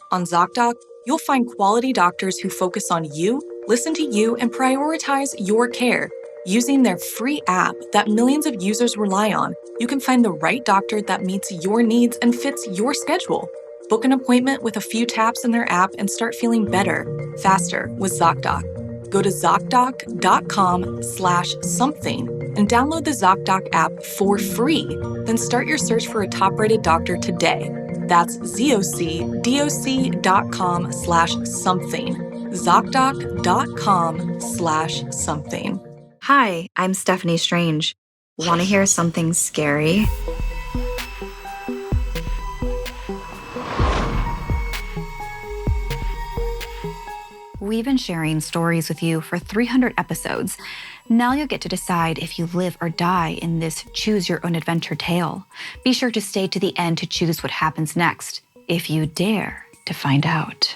On ZocDoc, you'll find quality doctors who focus on you, listen to you, and prioritize your care. Using their free app that millions of users rely on, you can find the right doctor that meets your needs and fits your schedule. Book an appointment with a few taps in their app and start feeling better, faster with ZocDoc. Go to ZocDoc.com/something and download the ZocDoc app for free. Then start your search for a top-rated doctor today. That's ZocDoc.com/something. ZocDoc.com/something. Hi, I'm Stephanie Strange. Want to hear something scary? We've been sharing stories with you for 300 episodes. Now you'll get to decide if you live or die in this choose your own adventure tale. Be sure to stay to the end to choose what happens next, if you dare to find out.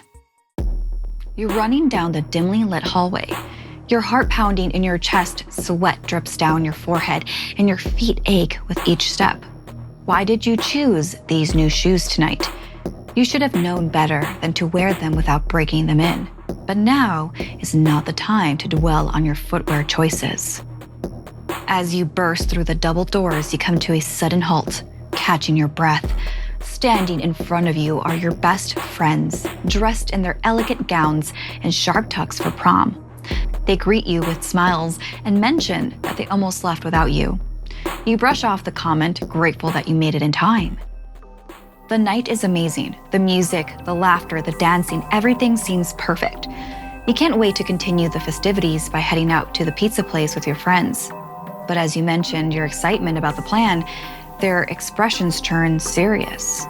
You're running down the dimly lit hallway. Your heart pounding in your chest, sweat drips down your forehead, and your feet ache with each step. Why did you choose these new shoes tonight? You should have known better than to wear them without breaking them in. But now is not the time to dwell on your footwear choices. As you burst through the double doors, you come to a sudden halt, catching your breath. Standing in front of you are your best friends, dressed in their elegant gowns and sharp tucks for prom. They greet you with smiles and mention that they almost left without you. You brush off the comment, grateful that you made it in time. The night is amazing. The music, the laughter, the dancing, everything seems perfect. You can't wait to continue the festivities by heading out to the pizza place with your friends. But as you mentioned your excitement about the plan, their expressions turn serious.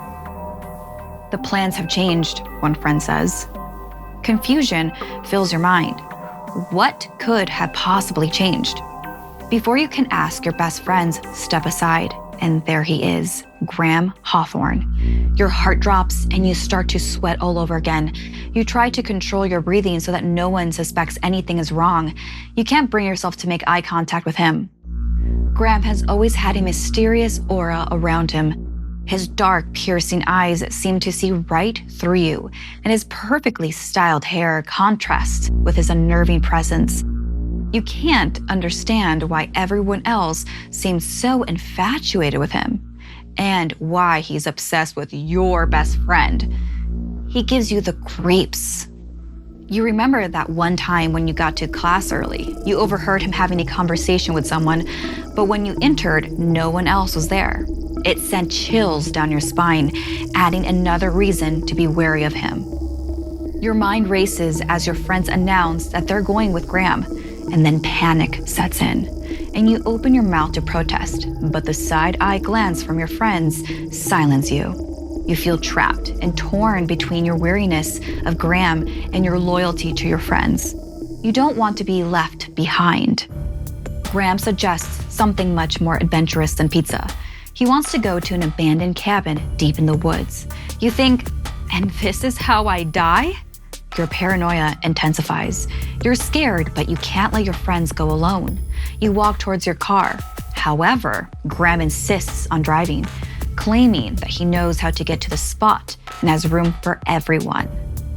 The plans have changed, one friend says. Confusion fills your mind. What could have possibly changed? Before you can ask, your best friends step aside, and there he is, Graham Hawthorne. Your heart drops and you start to sweat all over again. You try to control your breathing so that no one suspects anything is wrong. You can't bring yourself to make eye contact with him. Graham has always had a mysterious aura around him. His dark, piercing eyes seem to see right through you, and his perfectly styled hair contrasts with his unnerving presence. You can't understand why everyone else seems so infatuated with him, and why he's obsessed with your best friend. He gives you the creeps. You remember that one time when you got to class early. You overheard him having a conversation with someone, but when you entered, no one else was there. It sent chills down your spine, adding another reason to be wary of him. Your mind races as your friends announce that they're going with Graham, and then panic sets in, and you open your mouth to protest, but the side-eye glance from your friends silence you. You feel trapped and torn between your weariness of Graham and your loyalty to your friends. You don't want to be left behind. Graham suggests something much more adventurous than pizza. He wants to go to an abandoned cabin deep in the woods. You think, and this is how I die? Your paranoia intensifies. You're scared, but you can't let your friends go alone. You walk towards your car. However, Graham insists on driving, claiming that he knows how to get to the spot and has room for everyone.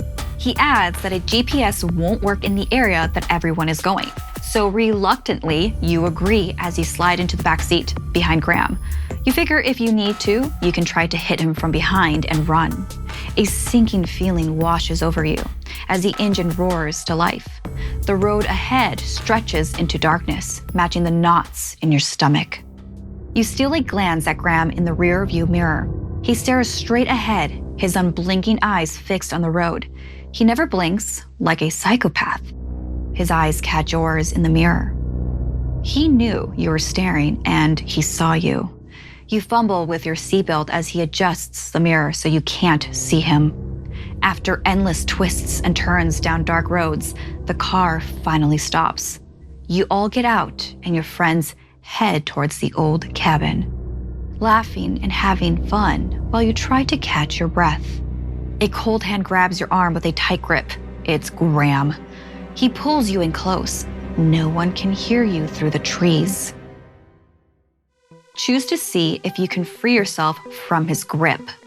He adds that a GPS won't work in the area that everyone is going. So reluctantly, you agree as you slide into the back seat behind Graham. You figure if you need to, you can try to hit him from behind and run. A sinking feeling washes over you as the engine roars to life. The road ahead stretches into darkness, matching the knots in your stomach. You steal a glance at Graham in the rear-view mirror. He stares straight ahead, his unblinking eyes fixed on the road. He never blinks, like a psychopath. His eyes catch yours in the mirror. He knew you were staring, and he saw you. You fumble with your seatbelt as he adjusts the mirror so you can't see him. After endless twists and turns down dark roads, the car finally stops. You all get out, and your friends head towards the old cabin, laughing and having fun while you try to catch your breath. A cold hand grabs your arm with a tight grip. It's Graham. He pulls you in close. No one can hear you through the trees. Choose to see if you can free yourself from his grip.